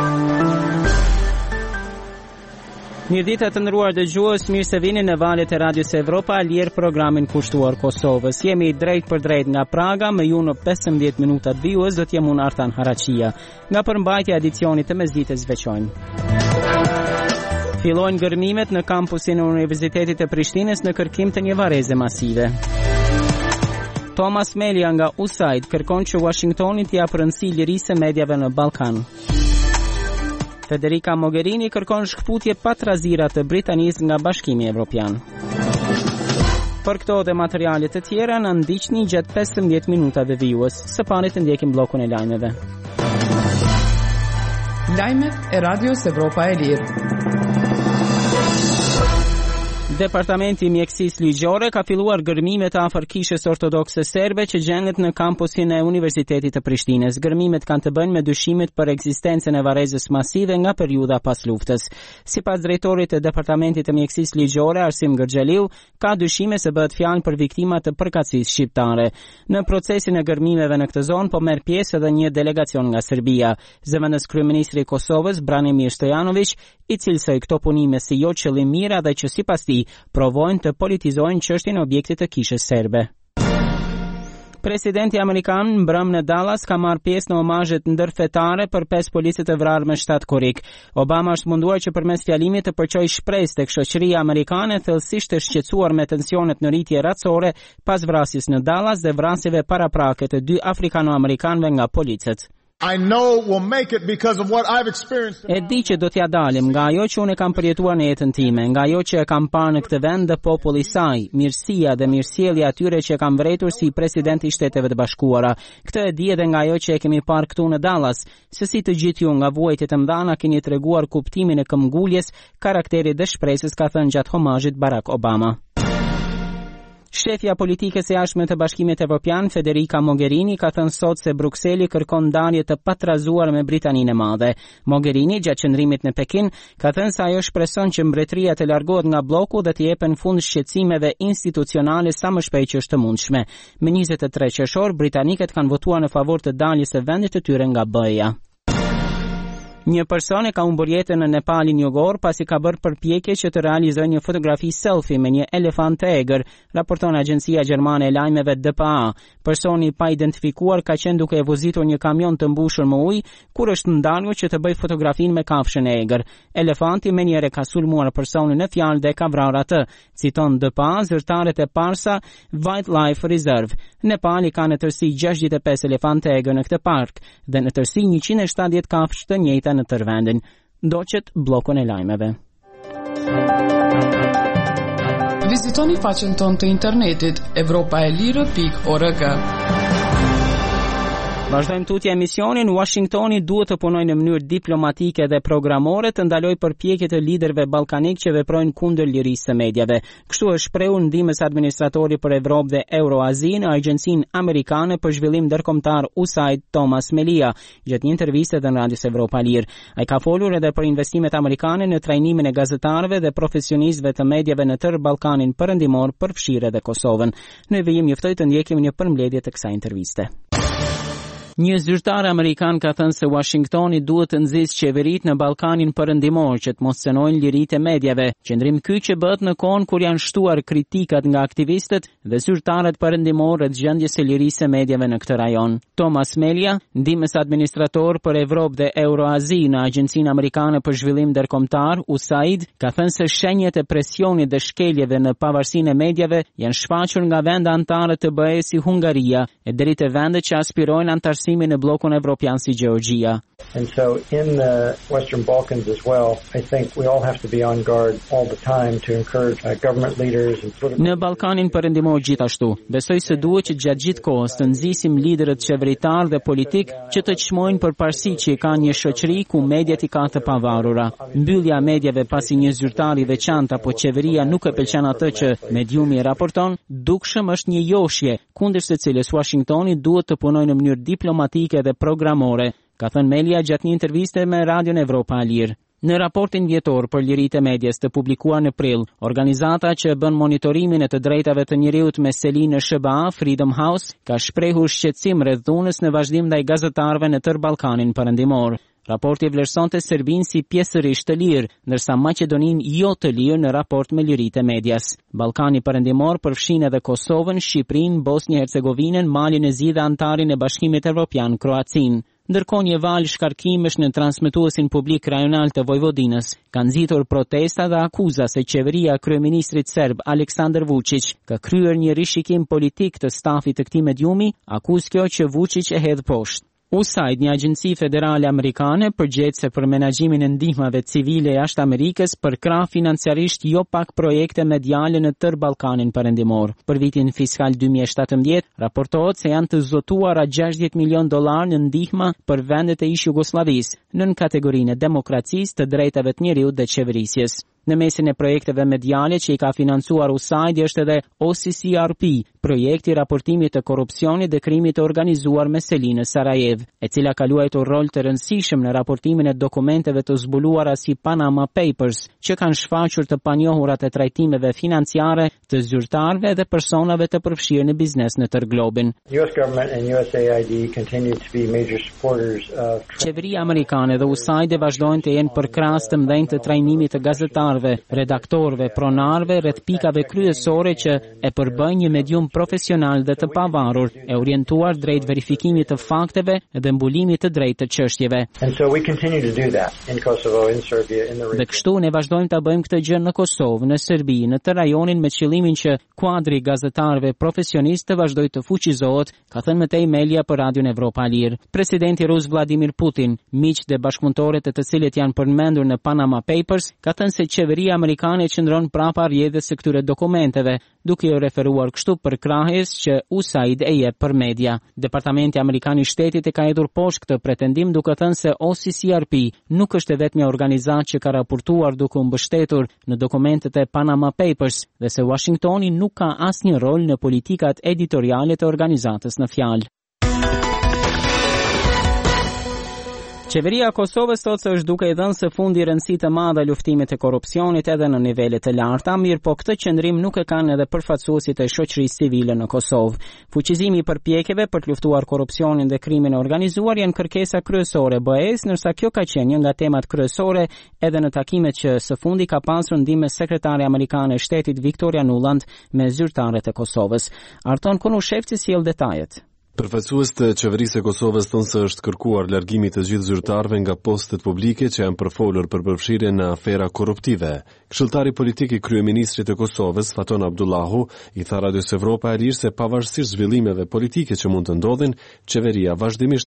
Mirëditë të nderuar dëgjues, mirë se vini në valët e Radios Evropa Lirë, programin kushtuar Kosovës. Jemi drejt për drejt nga Praga, me ju në 15 minutat vijues do t'jem unë Artan Haraqia. Nga përmbajtja edicionit të mesdites veçojnë. Fillojnë gërmimet në kampusin e Universitetit të Prishtinës në kërkim të një vareze masive. Thomas Melia nga USAID kërkon që Washingtoni t'ia rëndësi lirisë së mediave në Ballkan. Federica Mogherini kërkon shkputje pa trazira të Britanisë nga Bashkimi Evropian. Për këto dhe materialet të tjera në ndiqni gjatë 15 minutave vijues. Së pari të ndjekim bllokun e lajmeve. Lajmet e Radios Evropa e Lirë. Departamenti i Mjekësisë Ligjore ka filluar gërmimet afër kishës ortodokse serbe që gjendet në kampusin e Universitetit të Prishtinës. Gërmimet kanë të bëjnë me dyshimet për ekzistencën e varrezës masive nga periudha pas luftës. Sipas drejtorit të Departamentit të Mjekësisë Ligjore, Arsim Gërxheliu, ka dyshime se bëhet fjalë për viktima të përkatësisë shqiptare. Në procesin e gërmimeve në këtë zonë po merr pjesë edhe një delegacion nga Serbia. Zëvendës kryeministri i Kosovës, Branimir Stojanović, i cilësoi këto punime si jo qëllim mira dhe që sipas tij provojnë të politizojnë çështjen e objektit të kishës serbe. Presidenti amerikan mbrëm në Dallas ka marrë pjesë në omazhet ndërfetare për 5 policët e vrarë me shtat korik. Obama është munduar që përmes fjalimit të përqojë shpresë tek shoqëria amerikane, thellësisht të shqetësuar me tensionet në rritje racore pas vrasjes në Dallas dhe vrasjeve paraprake të 2 afrikano-amerikanëve nga policët. I know we'll make it because of what I've experienced. E di që do t'ja dalim nga ajo që unë kam përjetuar në jetën time, nga ajo që e kam parë në këtë vend dhe populli i saj, mirësia dhe mirësjellja atyre që e kam vërejtur si presidenti i Shteteve të Bashkuara. Këtë e di edhe nga ajo që e kemi parë këtu në Dallas, se si të gjithë ju nga vuajtjet e mëdha keni treguar kuptimin e këmbguljes, karakterit dhe shpresës, ka thënë gjatë homazhit Barack Obama. Shefja politikës e jashtme të Bashkimit Evropian, Federica Mogherini, ka thënë sot se Brukseli kërkon ndarje të patrazuar me Britaninë e Madhe. Mogherini, gjatë qëndrimit në Pekin, ka thënë se ajo shpreson që mbretëria të largohet nga bloku dhe të jepen fund shqetësimeve institucionale sa më shpejt që është të mundshme. Me 23 qershor, britanikët kanë votuar në favor të daljes së vendit të tyre nga BE-ja. Një person e ka humbur jetën në Nepalin Jugor pasi ka bërë përpjekje që të realizojë një fotografi selfie me një elefant të egër, raporton agjencia gjermane e lajmeve DPA. Personi pa identifikuar ka qenë duke e vozitur një kamion të mbushur me ujë kur është ndalur që të bëjë fotografinë me kafshën e egër. Elefanti menjëherë ka sulmuar personin në fjalë dhe ka vrarë atë, citon DPA zyrtarët e Parsa Wildlife Reserve. Nepali ka në tërësi 65 elefant të egër në këtë park dhe në tërësi 170 kafshë të njëjta në tërë vendin. Ndoqet bllokun e lajmeve. Vizitoni faqen tonë të internetit evropaelire.org. Vazhdojmë tutje emisionin. Washingtoni duhet të punojë në mënyrë diplomatike dhe programore të ndalojë përpjekjet e liderëve ballkanik që veprojnë kundër lirisë së mediave. Kështu është shprehur ndihmës administratori për Evropë dhe Euroazi në Agjencinë Amerikane për Zhvillim Ndërkombëtar USAID, Thomas Melia, gjatë një interviste në Radios Evropa Lirë. Ai ka folur edhe për investimet amerikane në trajnimin e gazetarëve dhe profesionistëve të mediave në tërë Ballkanin Perëndimor, përfshirë edhe Kosovën. Ne vijmë njoftoj të ndjekim një përmbledhje të kësaj interviste. Një zyrtar amerikan ka thënë se Washingtoni duhet të nxjisë qeveritë në Ballkanin Perëndimor që të mos cenojnë liritë e mediave. Qendrim ky që bëhet në kohën kur janë shtuar kritikat nga aktivistët dhe zyrtarët perëndimor rreth gjendjes së lirisë së mediave në këtë rajon. Thomas Melia, ndihmës administrator për Evropë dhe Euroazi në Agjencinë Amerikane për Zhvillim Ndërkombëtar, USAID, ka thënë se shenjat e presionit dhe shkeljeve në pavarësinë e mediave janë shfaqur nga vende anëtare të BE-s si Hungaria e deri te vendet që aspirojnë në blokun evropian si Gjeorgjia. And so in the Western Balkans as well, I think we all have to be on guard all the time to encourage government leaders and political. Në Ballkanin Perëndimor gjithashtu, besoj se duhet që gjatë gjithë kohës të nxisim liderët qeveritar dhe politik që të çmojnë përparësi që ka një shoqëri ku mediat i ka të pavarura. Mbyllja e mediave pasi një zyrtar i veçantë apo qeveria nuk e pëlqen atë që mediumi raporton, dukshëm është një joshje kundër së cilës Washingtoni duhet të punojë në mënyrë diplomatike dhe programore, ka thënë Melia gjatë një interviste me Radion Evropa Lirë. Në raportin vjetor për liritë e medias të publikuar në prill, organizata që bën monitorimin e të drejtave të njerëzit me seli në SBA, Freedom House, ka shprehur shqetësim rreth dhunës në vazhdim ndaj gazetarëve në tërë Ballkanin Perëndimor. Raporti vlerësonte Serbinë si pjesërisht të lirë, ndërsa Maqedoninë jo të lirë në raport me liritë e medias. Ballkani Perëndimor përfshin edhe Kosovën, Shqipërinë, Bosnjë-Hercegovinën, Malin e Zi dhe antarin e Bashkimit Evropian, Kroacinë. Ndërkohë një val shkarkimesh në transmetuesin publik rajonal të Vojvodinës kanë nxitur protesta dhe akuza se qeveria e kryeministrit serb Aleksandar Vučić ka kryer një rishikim politik të stafit të këtij mediumi, akuzë kjo që Vučić e hedh poshtë. USAID, një agjenci federale amerikane përgjegjëse për menaxhimin e ndihmave civile jashtë Amerikës, përkrah financiarisht jo pak projekte mediale në tërë Ballkanin Perëndimor. Për vitin fiskal 2017, raportohet se janë të zotuara $60 milion në ndihma për vendet e ish Jugosllavisë, nën kategorinë e demokracisë, të drejtave të njerëzit dhe qeverisjes. Në mesin e projekteve mediale që i ka financuar USAID është edhe OCCRP, projekti i raportimit të korrupsionit dhe krimit të organizuar me Selinë Sarajev, e cila ka luajtur rol të rëndësishëm në raportimin e dokumenteve të zbuluara si Panama Papers, që kanë shfaqur të panjohurat e trajtimeve financiare të zyrtarëve dhe personave të përfshirë në biznes në tërë globin. Qeveria amerikane dhe USAID vazhdojnë të jenë përkrahas të mëdhenj të trajnimit të gazetarëve, redaktorëve, pronarëve rreth pikave kryesore që e përbëjnë një medium profesional dhe të pavarur, e orientuar drejt verifikimit të fakteve dhe mbulimit të drejtë të çështjeve. Dhe kështu ne vazhdojmë ta bëjmë këtë gjë në Kosovë, në Serbi, në të rajonin me qëllimin që kuadri i gazetarëve profesionistë të vazhdojë të fuqizohet, ka thënë mëtej Melia për Radion Evropa Lirë. Presidenti rus Vladimir Putin, miq dhe bashkëpunëtorët e të cilët janë përmendur në Panama Papers, ka thënë se qeveria amerikane qëndron prapa rrjedhës së këtyre dokumenteve, duke u referuar kështu për krahjes që USAID e jep për media. Departamenti Amerikan i Shtetit e ka hedhur poshtë këtë pretendim duke thënë se OCCRP nuk është vetëm një organizatë që ka raportuar duke u mbështetur në dokumentet e Panama Papers dhe se Washingtoni nuk ka asnjë rol në politikat editoriale të organizatës në fjalë. Qeveria e Kosovës thotë se është duke i dhënë së fundi rëndësi të madhe luftimit të korrupsionit edhe në nivele të larta, mirë po këtë qëndrim nuk e kanë edhe përfaqësuesit e shoqërisë civile në Kosovë. Fuqizimi i përpjekjeve për të luftuar korrupsionin dhe krimin e organizuar janë kërkesa kryesore e BE-s, ndërsa kjo ka qenë një nga temat kryesore edhe në takimet që së fundi ka pasur ndihmë sekretare amerikane e shtetit Victoria Nuland me zyrtarët e Kosovës. Arton Konushevci sjell detajet. Përfaqësues të qeverisë së Kosovës thonë se është kërkuar largimi të gjithë zyrtarëve nga postet publike që janë përfolur për përfshirje në afera korruptive. Këshilltari politik i kryeministrit të Kosovës, Faton Abdullahu, i tha Radios Evropa e Lirë se pavarësisht zhvillimeve politike që mund të ndodhin, qeveria vazhdimisht